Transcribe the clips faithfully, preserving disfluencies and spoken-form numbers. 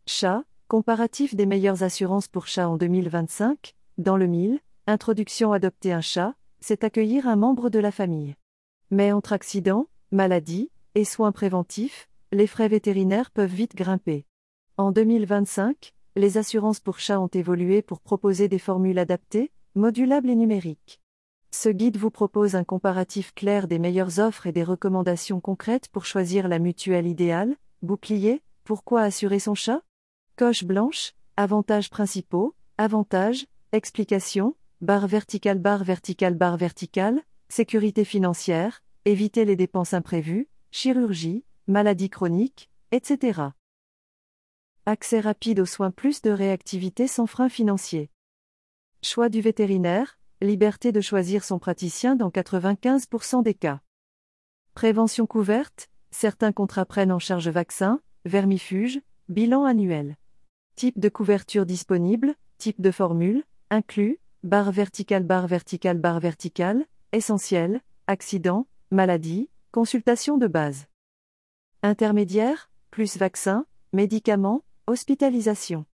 Chat, comparatif des meilleures assurances pour chat en deux mille vingt-cinq, dans le mille, introduction adopter un chat, c'est accueillir un membre de la famille. Mais entre accidents, maladies et soins préventifs, les frais vétérinaires peuvent vite grimper. En deux mille vingt-cinq, les assurances pour chats ont évolué pour proposer des formules adaptées, modulables et numériques. Ce guide vous propose un comparatif clair des meilleures offres et des recommandations concrètes pour choisir la mutuelle idéale. Bouclier, pourquoi assurer son chat? Coche blanche, avantages principaux, avantages, explications, barre verticale barre verticale barre verticale, sécurité financière, éviter les dépenses imprévues, chirurgie, maladies chroniques, et cetera. Accès rapide aux soins, plus de réactivité sans frein financier. Choix du vétérinaire, liberté de choisir son praticien dans quatre-vingt-quinze pour cent des cas. Prévention couverte, certains contrats prennent en charge vaccins, vermifuges, bilan annuel. Type de couverture disponible, type de formule, inclus, barre verticale barre verticale barre verticale, essentiel, accident, maladie, consultation de base. Intermédiaire, plus vaccins, médicaments, hospitalisation.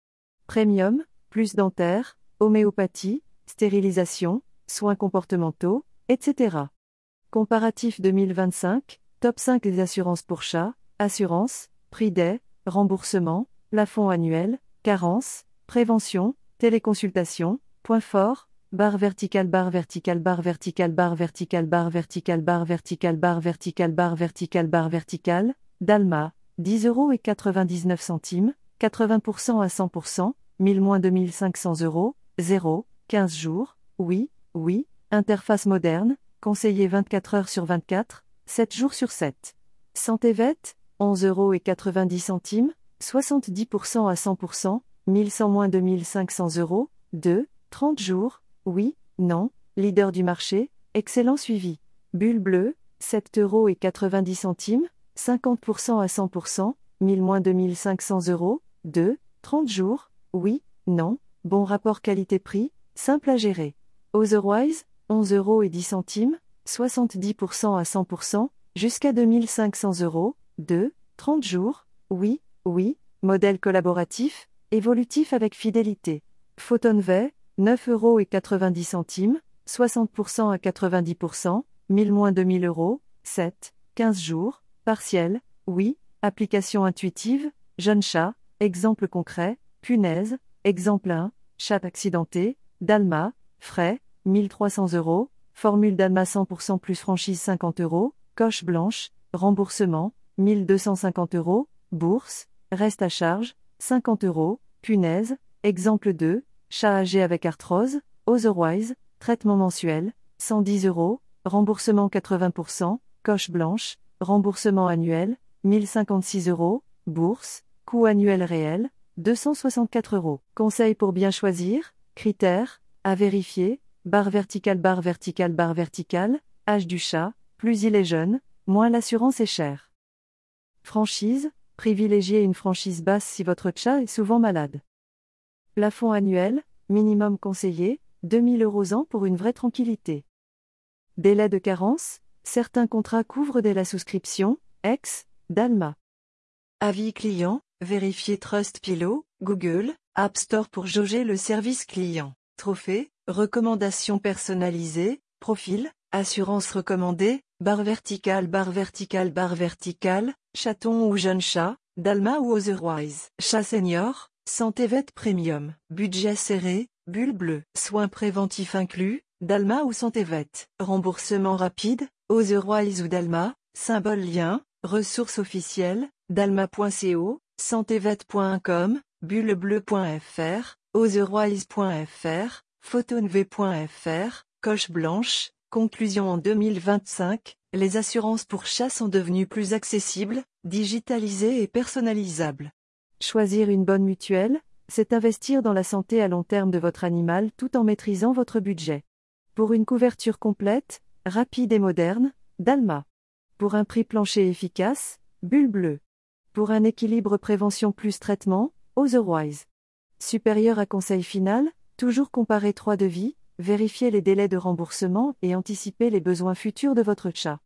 Premium, plus dentaire, homéopathie, stérilisation, soins comportementaux, et cetera. Comparatif deux mille vingt-cinq, top cinq des assurances pour chats, assurance, prix des, remboursement, plafond annuel, carence, prévention, téléconsultation, point fort, barre verticale barre verticale barre verticale barre verticale barre verticale barre verticale barre verticale barre verticale barre verticale, Dalma, dix euros et quatre-vingt-dix-neuf centimes, quatre-vingts pour cent à cent pour cent, mille moins deux mille cinq cents euros, zéro, quinze jours, oui, oui, interface moderne, conseiller vingt-quatre heures sur vingt-quatre, sept jours sur sept. Santévet, onze euros et quatre-vingt-dix centimes, soixante-dix pour cent à cent pour cent, mille cent moins deux mille cinq cents euros, deux, trente jours, oui, non, leader du marché, excellent suivi. Bulle bleue, sept euros et quatre-vingt-dix centimes, cinquante pour cent à cent pour cent, mille moins deux mille cinq cents euros, deux, trente jours, oui, non, bon rapport qualité-prix, simple à gérer. Otherwise, onze euros et dix centimes, soixante-dix pour cent à cent pour cent, jusqu'à deux mille cinq cents euros, deux, trente jours, oui, oui, modèle collaboratif, évolutif avec fidélité. Photonvey, neuf euros et quatre-vingt-dix centimes, soixante pour cent à quatre-vingt-dix pour cent, mille moins deux mille euros, sept, quinze jours, partiel, oui, application intuitive, jeune chat, exemple concret, punaise, exemple un, chat accidenté, Dalma, frais, mille trois cents euros, formule Dalma cent pour cent plus franchise cinquante euros, coche blanche, remboursement, mille deux cent cinquante euros, bourse, reste à charge, cinquante euros, punaise, exemple deux, chat âgé avec arthrose, otherwise, traitement mensuel, cent dix euros, remboursement quatre-vingts pour cent, coche blanche, remboursement annuel, mille cinquante-six euros, bourse, coût annuel réel, deux cent soixante-quatre euros. Conseil pour bien choisir, critères, à vérifier, barre verticale barre verticale barre verticale, âge du chat, plus il est jeune, moins l'assurance est chère. Franchise, privilégiez une franchise basse si votre chat est souvent malade. Plafond annuel, minimum conseillé, deux mille euros an pour une vraie tranquillité. Délai de carence, certains contrats couvrent dès la souscription, ex, Dalma. Avis client, vérifiez Trustpilot, Google, App Store pour jauger le service client. Trophée, recommandations personnalisées, profil, assurance recommandée, barre verticale barre verticale barre verticale, chaton ou jeune chat, Dalma ou otherwise. Chat senior, Santévet premium, budget serré, bulle bleue, soins préventifs inclus, Dalma ou Santévet. Remboursement rapide, otherwise ou Dalma, symbole lien, ressources officielles, dalma point co, santévet point com, bullebleu point fr, otherwise point fr, photonv point fr, coche blanche. Conclusion en deux mille vingt-cinq, les assurances pour chats sont devenues plus accessibles, digitalisées et personnalisables. Choisir une bonne mutuelle, c'est investir dans la santé à long terme de votre animal tout en maîtrisant votre budget. Pour une couverture complète, rapide et moderne, Dalma. Pour un prix plancher efficace, Bulle bleue. Pour un équilibre prévention plus traitement, otherwise. Supérieur à conseil final, toujours comparer trois devis, vérifier les délais de remboursement et anticiper les besoins futurs de votre chat.